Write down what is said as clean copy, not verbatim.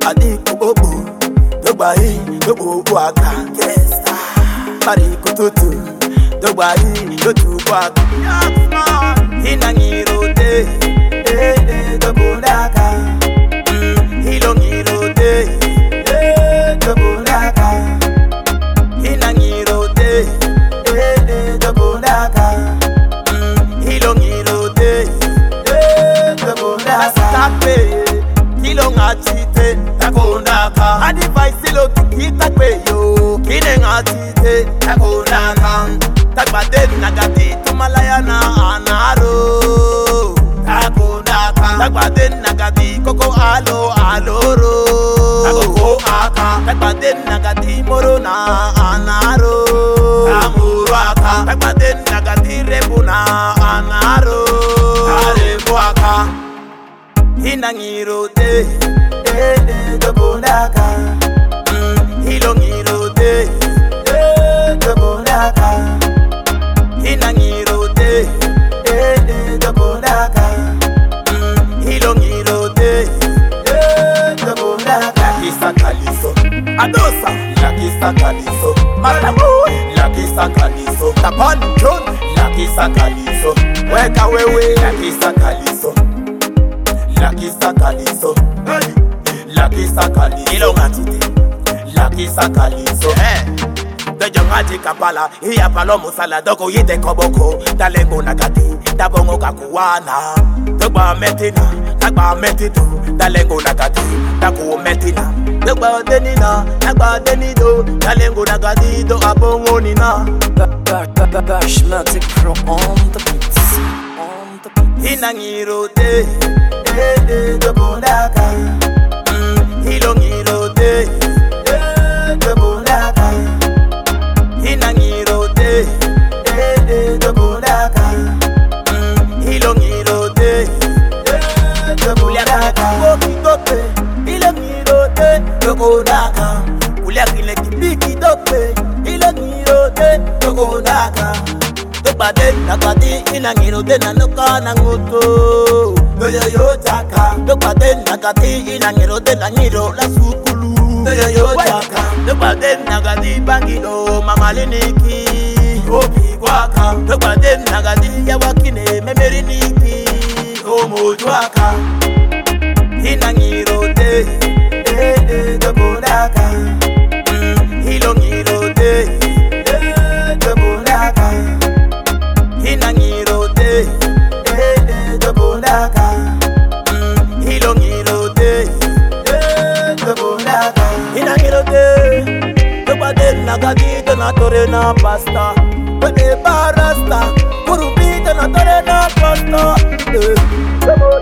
Adi kubobu, dogbai, dobu waka. Mari kututu, dogbai, dotu waka. Hinangirote, dobu naka. Hilongirote, dobu naka. Hinangirote, dobu naka. Hilongirote, dobu naka. Takpe, kilongachite, takondaka. Advice lo kitakpe yo, kinengachite, takondaka. Takbade nagati, tumalaya na anaro. Takondaka. Takbade nagati, koko alo aloro. Takoko aka. Takbade nagati, moro na anaro. Amuraka. Takbade nagati, rebu na anaro. Arebu aka. Hinangirote, dobunaka. Hilongirote, dobunaka. Hinangirote, dobunaka. Hilongirote, dobunaka. Lakisa kaliso, adosa. Lakisa kaliso, matamu. Lakisa kaliso, tapan chon. Lakisa kaliso, weka wewe. Lakisa kaliso. Lakisa kaliso, lakisa kaliso, ilongatite, lakisa kaliso. Dejongati kapala, iya palomo sala doko yite koboko, dalengo nagati, dabongo kakuwana. Dogba metina, nagba metido, dalengo nagati, daku metina. Dogba denina, nagba denido, dalengo nagati do abongo nina. Bashmatic Pro on the beats, on the beats. Hinangirote, dobunaka. Hilongirote, dobunaka. Hinangirote, dobunaka. Hilongirote, dobunaka. Kokitope, hilongirote, dobunaka. Uliakile kibiki tope, hilongirote, dobunaka. Dokbade nagati, hinangirote nanoka nangoto. Yo taka, dokbade nagati, hinangirote nangiro la sukulu. Yo taka, dokbade nagati, bangilo mamaliniki. Opi waka, dokbade nagati, yawakine memeriniki. Omojwaka, hinangirote, dobunaka. Hilongirote, dobunaka. Hinangirote, dobunaka. Hilongirote, dobunaka. Hinangirote, dobade nagati donatore na pasta. Bade barasta, kurubi donatore na pasta.